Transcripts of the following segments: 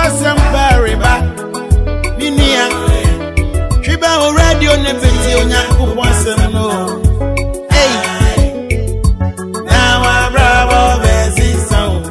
kwasam bariba minia twiba o radio ne beti onya kuponsem no hey now I bravo bezi sound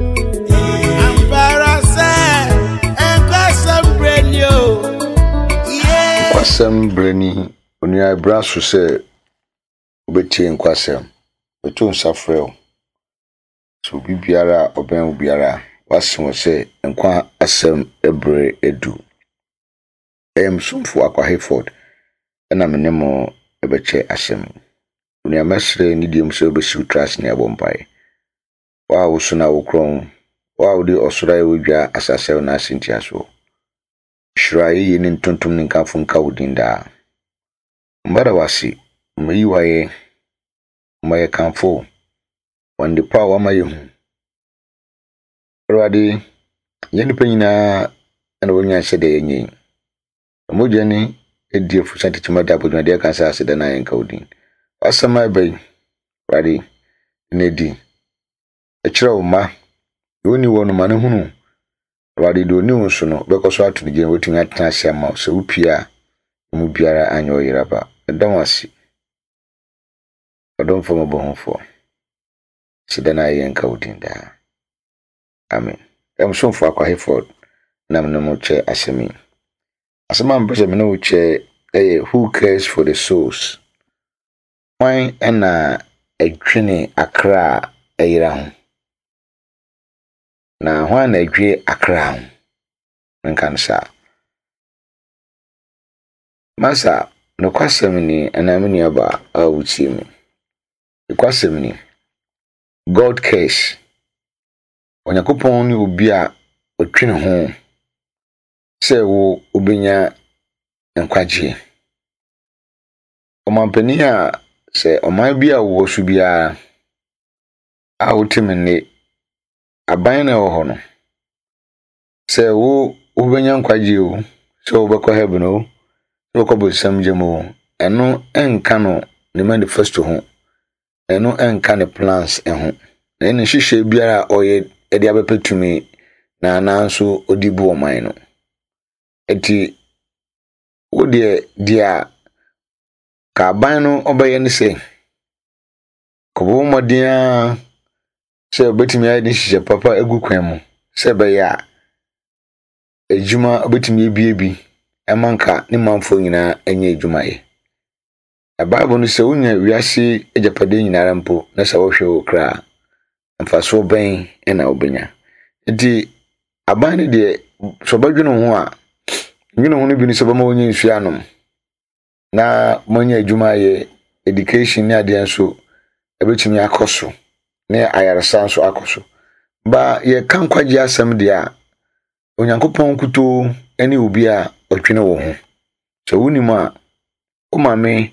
ampara say en kwasam brenio yeah kwasam breni onua braso say obetie nkwasam beto nsafrel so bibiara oben biara wasim say nkwa asem ebre edu sumfo akwa Hayford na menemo ebeche asem onua mesre ni diem so obesiw trust ne abompai wa wo so na wo kron wa wo de osora ye wodwa asase na asentia so shirayi ye ni ntontom ni nkanfo nka wodinda mbara wasi mayi waye maye kanfo wande pa wa maye hu rwadi yeni penyina ana wonya hyede yenyi mojani ediefu santitimada abodwa de kansa aseda na yenka wodin asama bai rwadi nedi ekira uma woni wono mane hunu rwadi do ni wonso no bekoso atunu je wotumi atena siama so upia mu biara anyo yiraba ndamasi odon fomo bohonfo sida na yenka wodin da amen somfo akwa Hayford na mnemo che asemi asema mbese mno che who cares for the souls why na edwene akra eyira ho na ho na edwe akra ho nkansa masa no kwasem ni anamini aba awuchi mi kwasem ni God cares Onyakopon ni obi a otwene ho se wo obenya nkwagye omampani a se oman bi a wo so bia a wotemene aban na wo ho no se wo obenya nkwagye o se wo bekọ heaven o se wo kọ bosam jemo eno enka no ne manifesto ho eno enka ne plans ho na ene hihye biara oye edi abepetumi na nanso odibu oman no eti wodie dia ka ban no obaye ne se kobo modia se obetumi ayi hihye papa egu kwan mu se be ya ejuma obetumi ebiebi emanka ne manfo nyina enye ejuma ye Bible no se wonya wiase ejapade nyinara mpo na sa wohwe okra mfaso ben na obenya enti abane de so badweno ho a nwino ho no bi ni so bama wonya nsuanom na monya adwuma ye education ni ade nso ebetumi akoso na ayaresa nso akoso ba ye kan kwagye asem de a onyankopon kuto ene obi a otwene wo ho so wonimu a o mame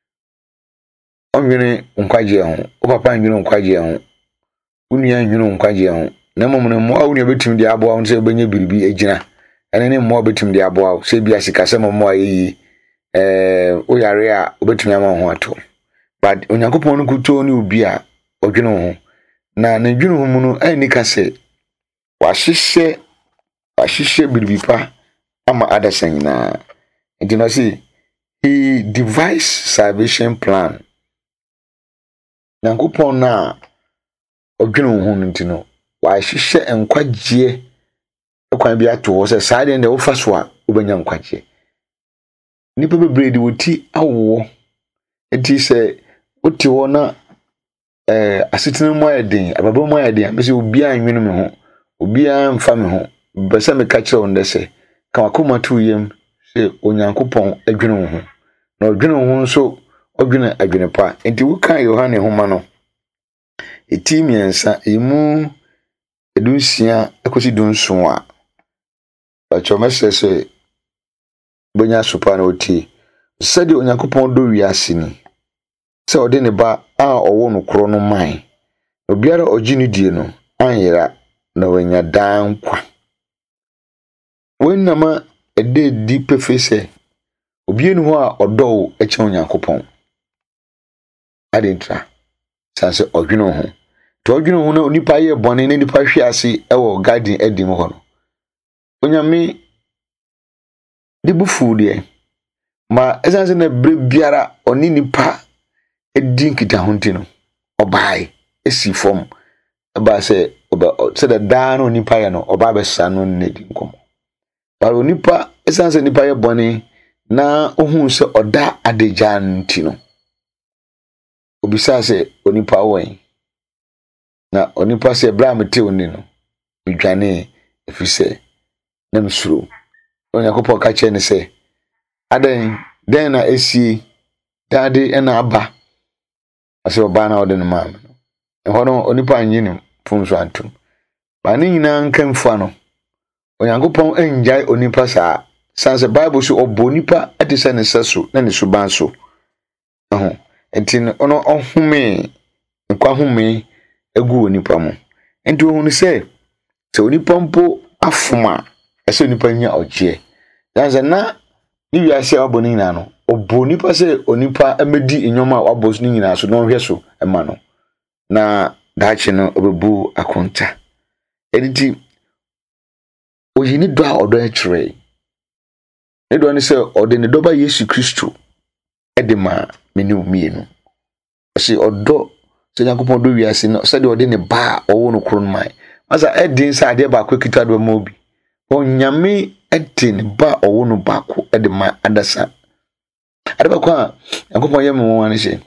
onwene nkwagye ho o papa nwene nkwagye ho unia nwene nkwagye ho na momno mo a unia betimi de aboa ho se benye biribi agina ene ne mo betimi de aboa ho se bia sikase mo ayi o yare a obetimi ama ho ato but onyankopon no kuto ni obi a odwene ho na na dwene ho mu no ani kase wahihye biribi pa ama adasan na enti no see he devised salvation plan nyankopon na odwene ho ntino wahihye enkwagye ekwan bi ato wo se saade nde wo fa so a obenya nkwagye nipa bebredi woti awo enti se woti wo na asetena mu ayeden ababa mu ayeden amese obi anwene me ho obi amfa me ho bese me ka kire wo ndese ka wakoma to yem se onyankopon adwene ho na odwene ho nso odwene adwene pa enti wo kan Yohane homa no etimiensa emu edunsia ekosi dunso a bacho mesese bonya sopa na oti sede onyankopon do wiase ni se ode ne ba a owo no kro no man obiara ogini die no anyera na wanya dan kwa wenama ede di pefese obienu ho a odo eche onyankopon adentra sanse odwene ho to odwene ho na onipa ye bone na nipa hwe ase ewo garden edim ho no onyame de bufu de ma esanse na bre biara oni nipa edin kita hontino obai esi fom ba se da no nipa ya no oba be sa no ne di nkomo ba onipa esanse nipa ye boni na ohun se oda adejan tino obisa se onipa wen na onipa se bra mete oni no midwane efise na msuru onyakopo ka che ne se aden den na esi dade ena aba ase oba na ode no mam no onipa anyini funso antum ba ni nyina nkamfa no onyankopon enjai onipa saa sanse bible so obonipa atisa ne seso na ne suban so entin ono ohome nkwa home egu onipa mu enti ohunu se onipa mpo afoma ese onipa nya oje danse na ni wiase aboni nyina no obonipa se onipa amedi enyoma wabos ni nyina so no hwe so ema no na dachi no obebu akonta editi oyini do a odo etre ne do ni se ode ne doba Yesu Kristo edema meni umienu se odo se Yakobon do wiase no se de ode ne ba owo no kron mai masa edin sa ade ba kwekita do ma obi onyame edin ba owo no ba ko edema adasa ade ba kwa Yakobon yem mo wan se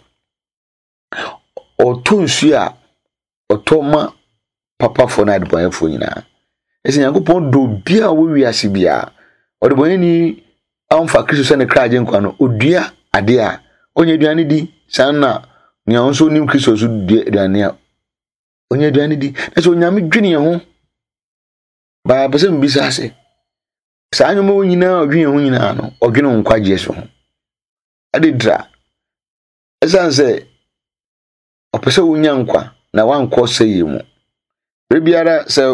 otonsu a otoma papa fo na ade bon fo nyina ese Yakobon do bia wo wiase bia ode bon ni amfa Kristo se ne kraje nkwa no odua ade a onye duane di sanna nya onso nim Kristo so duane a onye duane di ese onyame dwene ye ho ba bese mbisa ase sa anyoma wonyina odwene ho nyina no odwene nkwaje so ho ade dra esanse opese wonya nkwa na wankọ seye mu bebiara se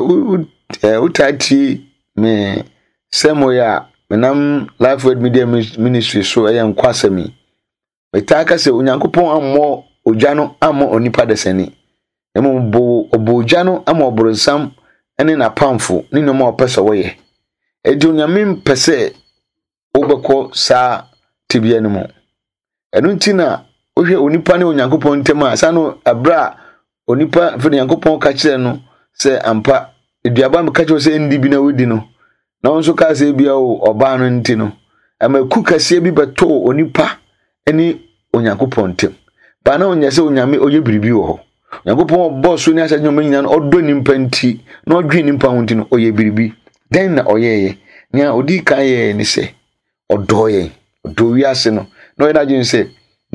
utati me semoya menam Life Word Media Ministry so nkwa semi metaka se onyankopon ammo ojano ammo onipa desani emo bo ojano ammo obronsam ene na pamfo ni no ma opese woye edi onyame mpese obekọ sa tibia no mu enu ntina ohwe onipa ne onyankopon ntema sano abra onipa fe onyankopon ka kire no se ampa eduaba me ka kire se ndi bi na wodi no na onso ka se bia o oba no nti no amaku kase bi beto onipa eni onyankopon ntem ba na onya se onyame oye biribi wo ho onyankopon boss ni asa nyoma nyina no odo nimpa nti na odwe nimpa ho nti no oye biribi den na oyeye nya odi kan ye ni se odoye odo wiase no no ina jin se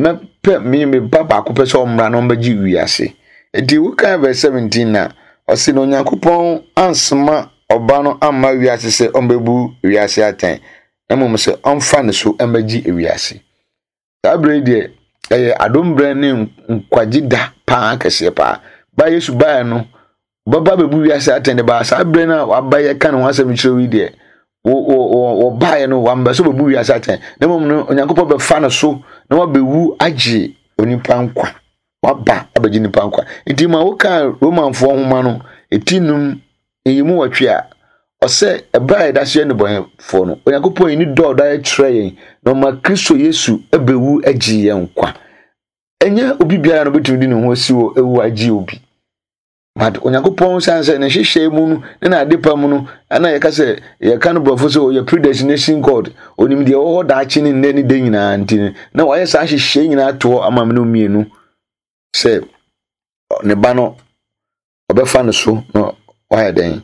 me baba ko pese omra no mbaji wiase edi wo kan verse 17 na osi no onyankopon ansema oba no amma wiase se ombebu wiase aten emom se omfa ne so embaji wiase abre de adombre ne nkwagida pa kese pa ba Yesu ba no baba bebu wiase aten de ba sa abre na wabaye kan ho asem chiro de wo bae no wamba so bebu wiase aten emom no onyankopon be fa ne so na wabewu agi onipa nkwa waba abaji nipa nkwa enti ma wo kan romanfo homa no etinum eyimu watwe a ose ebae da hye ne bon fo no onyankopon ni do da tre no ma Kristo Yesu ebewu agi ye nkwa enye obi biara no betumi di ne ho asiwo ewu agi obi but onyankopon sanse ne hwehwe mu no na adepa mu no ana ye ka se ye kan brofo so ye predestination God onim de wo da achi ne ne de nyina nti na wa ye sa hwehwe nyina to amamne omienu se ne ba no obefa no so no wa ya den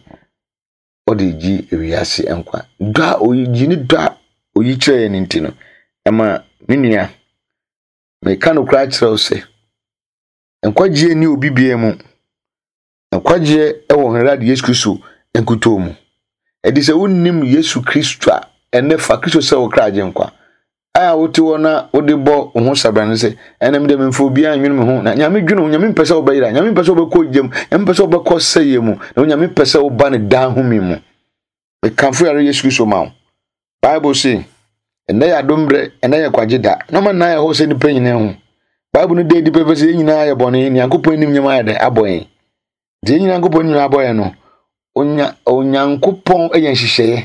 odiji ewiase enkwa da oyiji ni da oyi kire ni nti no ema menua me kanu kra kire o se enkwaje ni obibie mu enkwaje ewo henrade Yesu Kristo enkuto mu edi se wonnim Yesu Kristo a ene fa Kristo se wo kraje nkwa aya wote wona wode bo ho sabran se enem de memfo bia anwene me ho na nyame dwene nyame mpese wo bayira nyame mpese wo bekọ jem nyame mpese wo bekọ seye mu na nyame mpese wo ba ne dan humi mu e kanfo yare Yesu Kristo ma Bible say ene ya dombre ene ya kwagida no man na ya ho se ni panyine ho Bible no de di pepe se nyina ya bone ni yankopon nim nyama ya de aboyen de nyina yankopon nim aboyen no onyankopon eyan hihye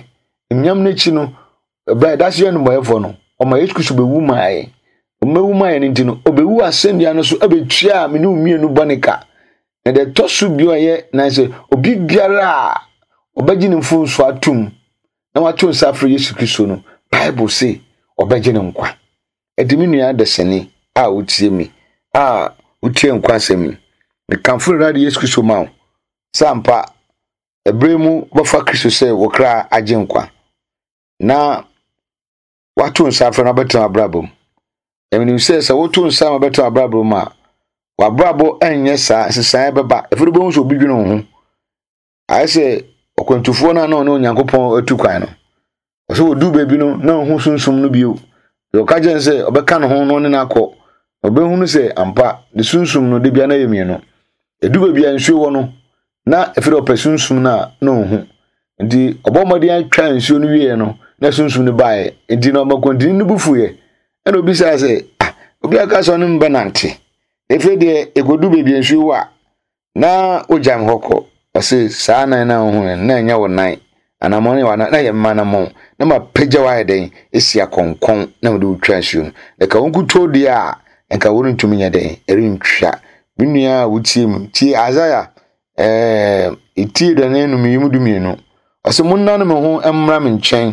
nyam ne chi no bra that's you no moyefo no o ma Yesu Kristo bewu maaye o mewu maaye ne ntino obewu asendua no so abetua me ne umienu bonika na de tosu bi oye na se obi biara obaji ne mfunso atum na wato nsafre Yesu Kristo no Bible say obaji ne nkwa edimi nua de sene a utie mi a utie nkwa asemi me kanfo radio Yesu Kristo ma sampa ebremu bofa Kristo se wokra agye nkwa na wato nsafre na beto abrabom emini se woto nsam beto abrabom ma wabrabo enye sa sesan beba efuru bo nso bidwene ho ayese okwantufo na Onyankopɔn atukwan no so odu bebi no na ho sunsum no bio yo kaje se obeka no ho no ne nakọ obehunu se ampa de sunsum no de bia na yemie no edu bebi ansuo wo no na efuru opesunsum na ho ndi obomodi atwa ansuo no wie no na sunsum no bae ndi no makontini no bufuye ena obi sa se obi aka so no mbanante efede egodu bebi ansuo wa na ojam hokọ ase saa nan na ho na nya wo nan anamoni wa na yemma na mo na ma pagya wa den esi akonkon na mo de utwa ansuo no de ka wonkuto de a enka woru ntumi nya den erintwa minua wutiem ti Azaya iti de na enum yimudumienu ase munna no me ho emmra me nchen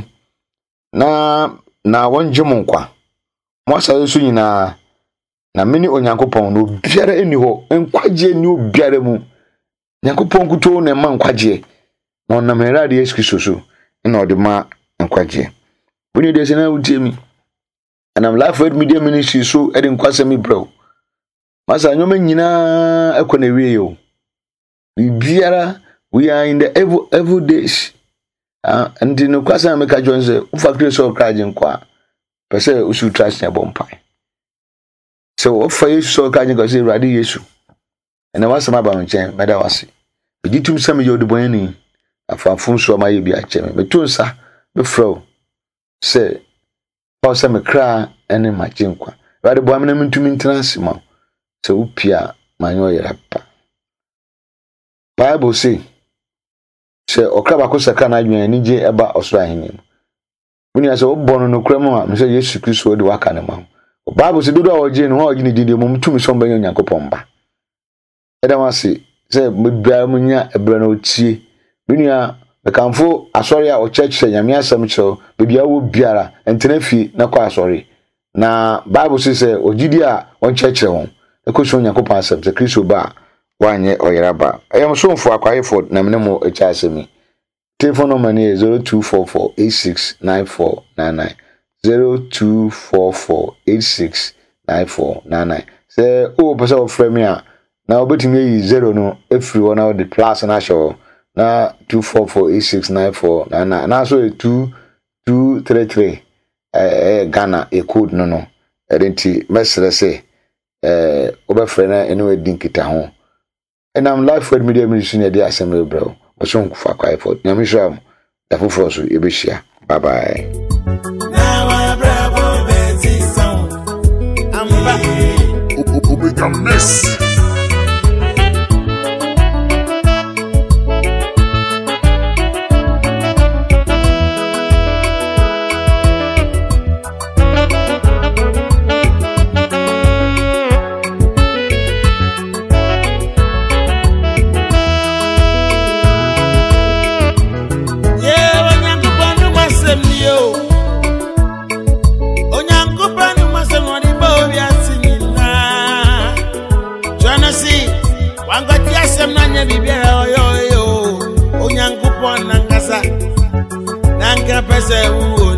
na wonje mo nkwa mo asa so nyina na meni Onyankopɔn no biara eni ho enkwagye ni obiara mu Nyankopɔn kuto na ma nkwagye na onam herade Yesu Kristo so na ode ma nkwagye woni de se na wutiemi anam Life Word Media Ministry so ede nkwasemi bro masa nyoma nyina ekona wie yo biara we are in the evil days and no kwasa me ka jonze ufa Kristo kraje nkwa pese usu trust na bompai so ofa Yesu so kraje ko se herade Yesu ena wasama ba nchen meda wase bitum sam ye oduboni afafun so ma ye bi acheme betonsa be fro se pause me kra ene majinkwa herade bo amena mintumi ntanasi ma se upia manyo yerapa Bible say se okraba ko saka na adwen ni je eba osoro ahene muni ase obono no kremu a me se Yesu Kristo de waka ne ma Bible say dodo a oje no oje ni dide mo mtumi so mbanyo Nyankopɔn ba edamasi se mebia munya ebra na otie minua bekamfo asori a o church se nyame asem kiro bebia wo biara entena fi na kwa asori na Bible say ogidi a on church ho ekoso Nyankopɔn asem se Kristo ba wanye oyeraba ayam so mfo akwayefo na menemo echa asemi telephone number ni 0244869499 0244869499 se o pese o frame a na obetimi yi 0 no every one out the plus na show na 244869499 na so 2233 Ghana e code no edenti mesre se obefre na anyway dinkita ho and I'm Life Word Media Ministry de assembly bro but so nkufa kwai for nyame sham da foforo so ebehia bye bye Now bravo beti sound amba Omega Mess. Pese